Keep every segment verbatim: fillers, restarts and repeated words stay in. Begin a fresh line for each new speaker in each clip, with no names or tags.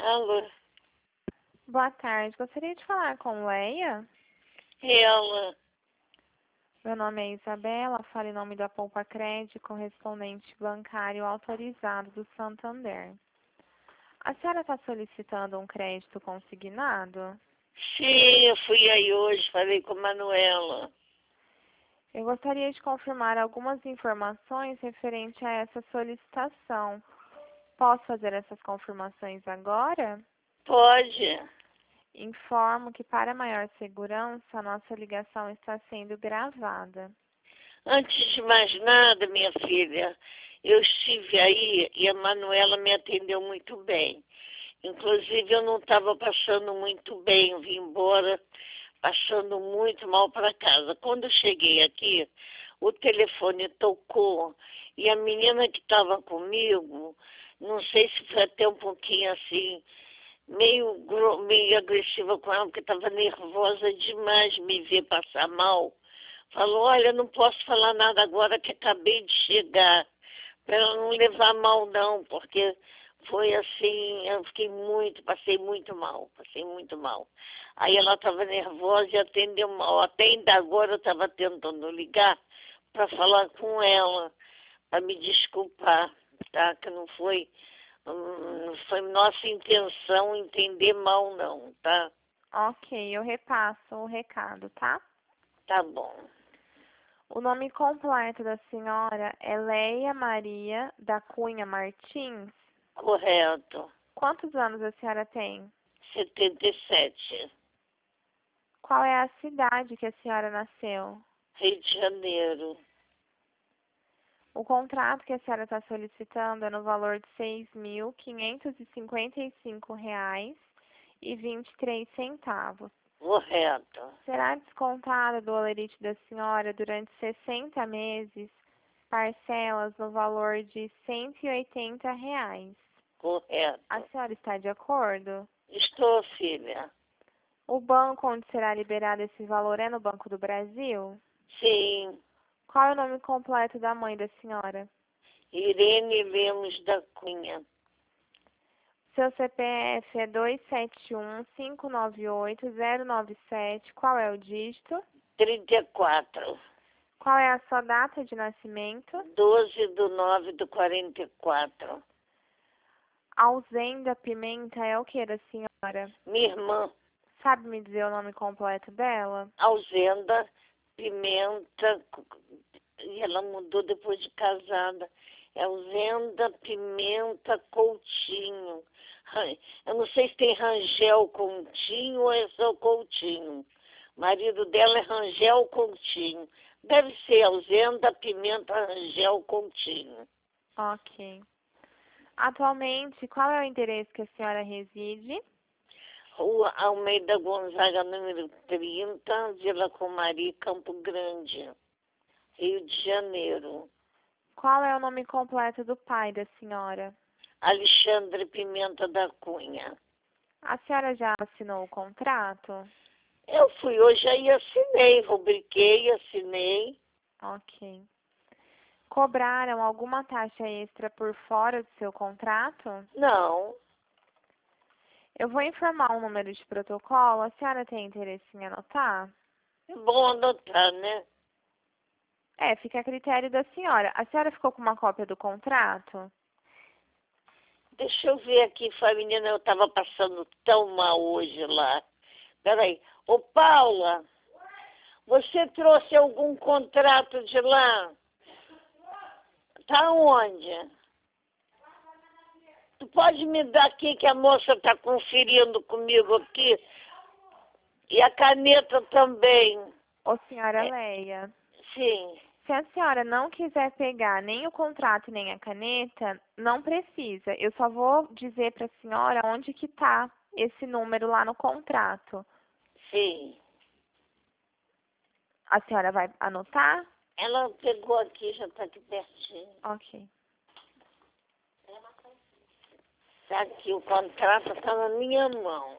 Alô,
Boa tarde. Gostaria de falar com Leia.
ela,
Meu nome é Isabela, falo em nome da Poupa Crédito, correspondente bancário autorizado do Santander. A senhora está solicitando um crédito consignado?
sim, eu fui aí hoje, falei com a Manuela.
Eu gostaria de confirmar algumas informações referente a essa solicitação. Posso fazer essas confirmações agora?
Pode?
Informo que, para maior segurança, a nossa ligação está sendo gravada.
Antes de mais nada, minha filha, eu estive aí e a Manuela me atendeu muito bem. Inclusive, eu não estava passando muito bem, eu vim embora passando muito mal para casa. Quando eu cheguei aqui, o telefone tocou e a menina que estava comigo, não sei se foi até um pouquinho assim, meio, gro- meio agressiva com ela, porque estava nervosa demais de me ver passar mal. Falou, olha, não posso falar nada agora que acabei de chegar, para ela não levar mal não, porque foi assim, eu fiquei muito, passei muito mal, passei muito mal. Aí ela estava nervosa e atendeu mal. Até ainda agora eu estava tentando ligar para falar com ela, para me desculpar, tá? Que não foi, hum, não foi nossa intenção entender mal não, tá?
Ok, eu repasso o recado, tá?
Tá bom.
O nome completo da senhora é Leia Maria da Cunha Martins.
Correto.
Quantos anos a senhora tem?
setenta e sete.
Qual é a cidade que a senhora nasceu?
Rio de Janeiro.
O contrato que a senhora está solicitando é no valor de seis mil quinhentos e cinquenta e cinco reais e vinte e três centavos.
Correto.
Será descontado do holerite da senhora durante sessenta meses, parcelas no valor de cento e oitenta reais.
Correto.
A senhora está de acordo?
Estou, filha.
O banco onde será liberado esse valor é no Banco do Brasil?
Sim.
Qual é o nome completo da mãe da senhora?
Irene Lemos da Cunha.
Seu C P F é dois sete um, cinco nove oito, zero nove sete. Qual é o dígito?
trinta e quatro.
Qual é a sua data de nascimento?
doze do nove do quarenta e quatro.
Alzenda Pimenta é o que da senhora?
Minha irmã,
Sabe me dizer o nome completo dela?
Alzenda Pimenta, e ela mudou depois de casada. É Alzenda Pimenta Coutinho. Ran- Eu não sei se tem Rangel Coutinho ou é só Coutinho. O marido dela é Rangel Coutinho. Deve ser Alzenda Pimenta Rangel Coutinho.
Ok. Atualmente, qual é o endereço que a senhora reside?
Rua Almeida Gonzaga, número trinta, Vila Comari, Campo Grande, Rio de Janeiro.
Qual é o nome completo do pai da senhora?
Alexandre Pimenta da Cunha.
A senhora já assinou o contrato?
Eu fui hoje aí, assinei, rubriquei, assinei.
Ok. Cobraram alguma taxa extra por fora do seu contrato?
Não,
Eu vou informar um número de protocolo. A senhora tem interesse em anotar?
é bom anotar, né?
É, fica a critério da senhora. A senhora ficou com uma cópia do contrato?
Deixa eu ver aqui, menina, eu estava passando tão mal hoje lá. Peraí. Ô, Paula, você trouxe algum contrato de lá? Tá onde? Tu pode me dar aqui que a moça está conferindo comigo aqui? E a caneta também.
Ô, senhora
É,
Leia,
sim,
se a senhora não quiser pegar nem o contrato nem a caneta, não precisa. Eu só vou dizer para a senhora onde que está esse número lá no contrato.
sim.
A senhora vai anotar?
Ela pegou aqui, já está aqui pertinho.
Ok.
Tá aqui, o contrato está na minha mão.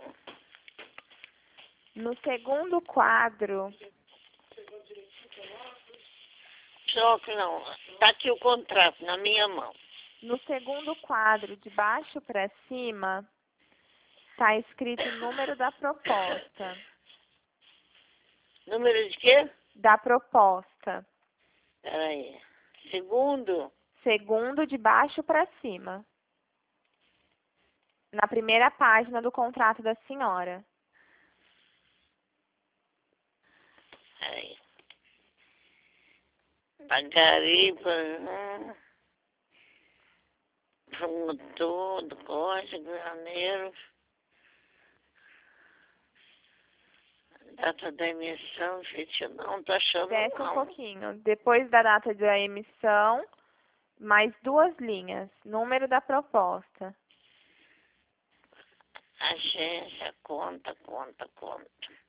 No segundo quadro,
Só que não, tá aqui o contrato na minha mão.
no segundo quadro, de baixo para cima, Está escrito o número da proposta.
Número de quê?
Da proposta.
Peraí. Segundo.
Segundo de baixo para cima. Na primeira página do contrato da senhora.
Peraí. Pagarei para promotor do Código de Janeiro. Data da emissão, gente, não tô achando
Desce um
não.
pouquinho. Depois da data da emissão, mais duas linhas. Número da proposta.
Agência, conta, conta, conta.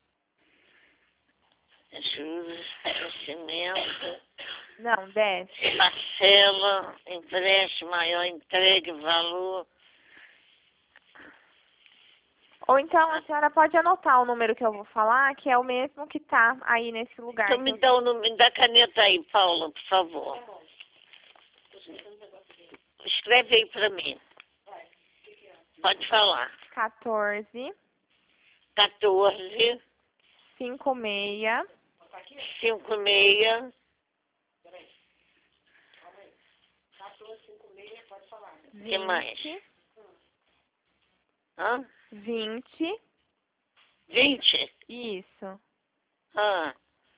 Juros, vencimento,
Não, desce.
parcela, empréstimo maior, entregue, valor.
Ou então a senhora pode anotar o número que eu vou falar, que é o mesmo que está aí nesse lugar.
Então
que
me
eu-
dá o número, me dá a caneta aí, Paula, por favor. Escreve aí pra mim. Pode falar.
quatorze,
quatorze,
cinquenta e seis,
cinquenta e seis, que mais?
vinte,
Hã?
vinte,
vinte?
isso,
Hã?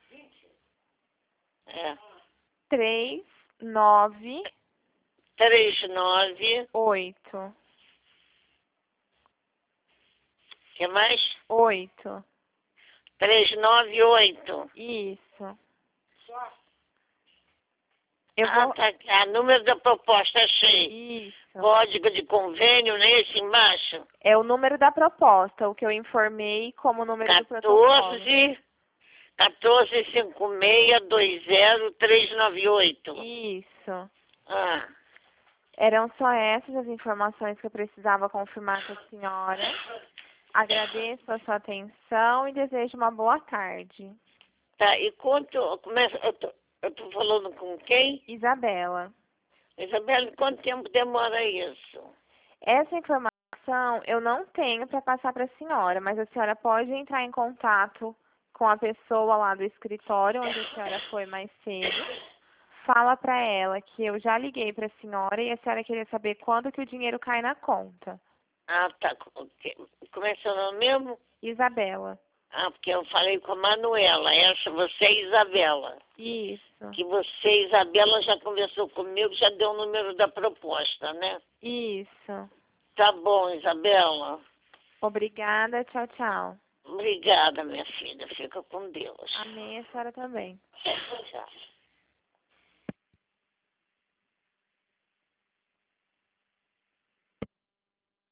É.
três, nove,
três, nove,
oito,
que mais?
oito,
três, nove, oito.
isso. Eu
Ah,
vou...
tá aqui. Ah, número da proposta, achei.
Isso.
Código de convênio, nesse embaixo.
É o número da proposta, o que eu informei como número do protocolo.
quatorze, quatorze, cinquenta e seis, vinte, trezentos e noventa e oito.
Isso.
Ah,
Eram só essas as informações que eu precisava confirmar com a senhora. Agradeço a sua atenção e desejo uma boa tarde.
tá. E quanto... Começa, eu, tô, eu tô falando com quem?
Isabela.
Isabela, quanto tempo demora isso?
Essa informação eu não tenho para passar para a senhora, mas a senhora pode entrar em contato com a pessoa lá do escritório onde a senhora foi mais cedo. Fala para ela que eu já liguei para a senhora e a senhora queria saber quando que o dinheiro cai na conta.
Ah, tá. Como é seu nome mesmo?
Isabela.
Ah, porque eu falei com a Manuela. Essa, você é Isabela.
Isso.
Que você, Isabela, já conversou comigo, já deu o número da proposta, né?
Isso.
Tá bom, Isabela.
Obrigada. Tchau, tchau.
Obrigada, minha filha. Fica com Deus.
Amém. A senhora também.
Tchau.